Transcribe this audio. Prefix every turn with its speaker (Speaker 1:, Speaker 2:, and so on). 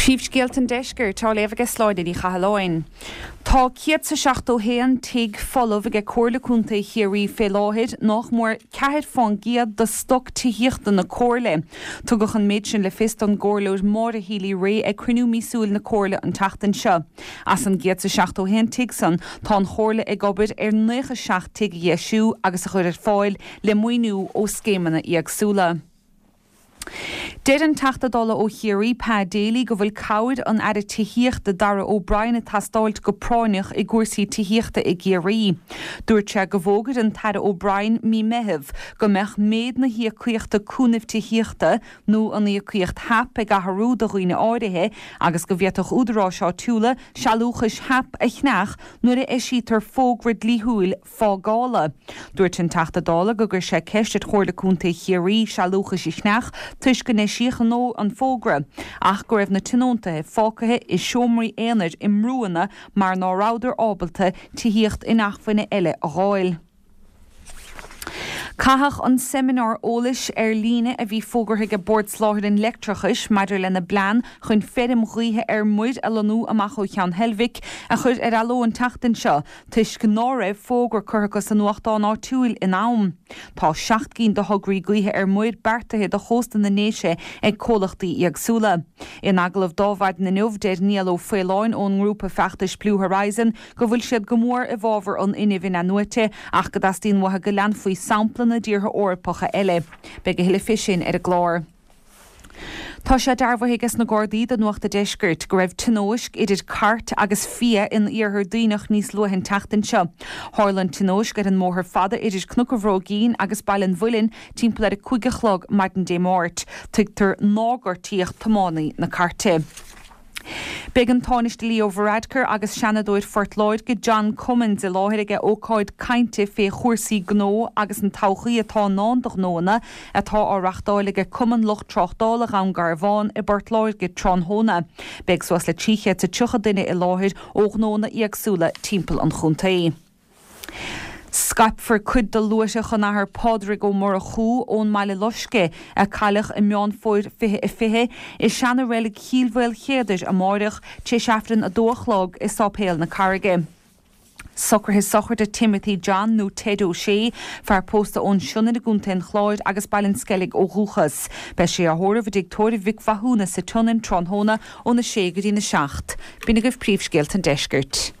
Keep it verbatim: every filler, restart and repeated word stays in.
Speaker 1: Príomhscéalt an deisceir tá léamh sláide í chahalláin. Tá ciad sa seachtó héan tuig folamh ag comhairleúnta chéirí fé láthid nach mór ceithid fáin giad do stoc tíochta na comhairle. Tugach an méid sin le fist an gcomhlóid mór a hílí ré ag cruinniú mísúil na comhairle an tachtain seo. As an giad sa seachtó héan tuig san tá an chomhairle ag gobid ar nucha seacht tuig dhéisiú agus a chuir ar fáil le muoinú ó scéimeanna agsúla. Dead an tachtadála ó chéirí pá déalaí go bhfuil cabhaid an aire tíochta dara ó Brian a tastáilt go práineach i gcuirsaí tíochta i géirí. Dúirt se go bhógad an tada ó Brian mí meitheamh go meach méad na híochta cúnamh tíochta nó an íocht hap ag athrú do roioine áirithe agus go bhíoch údarrá seo túla sealúchas hap a chneach nuair a eisítar fógrid líthúil fágála. Dúirt an tachtadála go gur sé ceiste chomhairleúnta chéirí sealúchas i chneach tuis go neisíoch nó an fógra. Ach go raibh na tinóntathe fácathe is seomraí éanaid i mrúanna mar ná ráidir ábalta tíocht in achmhaine eile a gháil. Cathach an seminar ólais ar líne a bhí fógartha go bord sláthir in lectrachas maidir lena blean chun ferim ghuthe ar muid a lanú amach ó cheann Helvic a chud ar aló an tachtain seo tuis go náibh fógur chuchas an nuachtáin áitiúil in am. Tá seacht cín do thugraí guthe ar muid bertathe do chóstan na néise ag cólachtaí agsúla. In aglah dámhaid na nuamhdéir níl ó féileáin ón grúpa feachtas Blue Horizon go bhfuil siad go mór i bhábhar an inmhin anuite ach go dastíon wathe go lean faoi sampla na dtíortha orpacha eile. Be go hiile fisin ar a glár. Tá sé darbhaigh na Gardaí den nuachta deiscirt go raibh tinóisc idir cart agus fia in iarthar daoinech níos luathain tachtain seo. Tharlann tinóisc ar an mórthar fada idir cnucamhrógín agus bailin bhuilinn timpeall ar a chuige chlog maidin dé máirt, tuigtar nágar tíocht tománaí na carte. Big an táiste Leo Varadkar agus Shanadóid Fortloid go John Cummins i láthir aige ócáid cainte fé chóirsaí gnó agus an tauchaí atá nán do gnóna atá á reachtáilige Cumann Loch Trochdála an Garbháin i Bortloid go Tronhóna. Big suas le tíche sa tucha duine i láthir ó gnóna agsúla timpeall an chuntaí. Scaip for cud de luise chun ahar Pádraig ó mór a chú ón meile loisce a cailech i meán fóir fithe i fithe is seanna réile cílhfuil chéadis a máireach té seafran a dóchlág is sápéal na carige. Sucr his sochar de Timothy John nó Ted O'Shea far posta ón sionna na gúntain chláid agus bailin skellig ó rúchas. Be sé a hóra bh dictóri Vic Vahúna sa tunin Tronhóna ó na sé go dtí na seacht. Bína goibh príomhscéalt an deiscirt.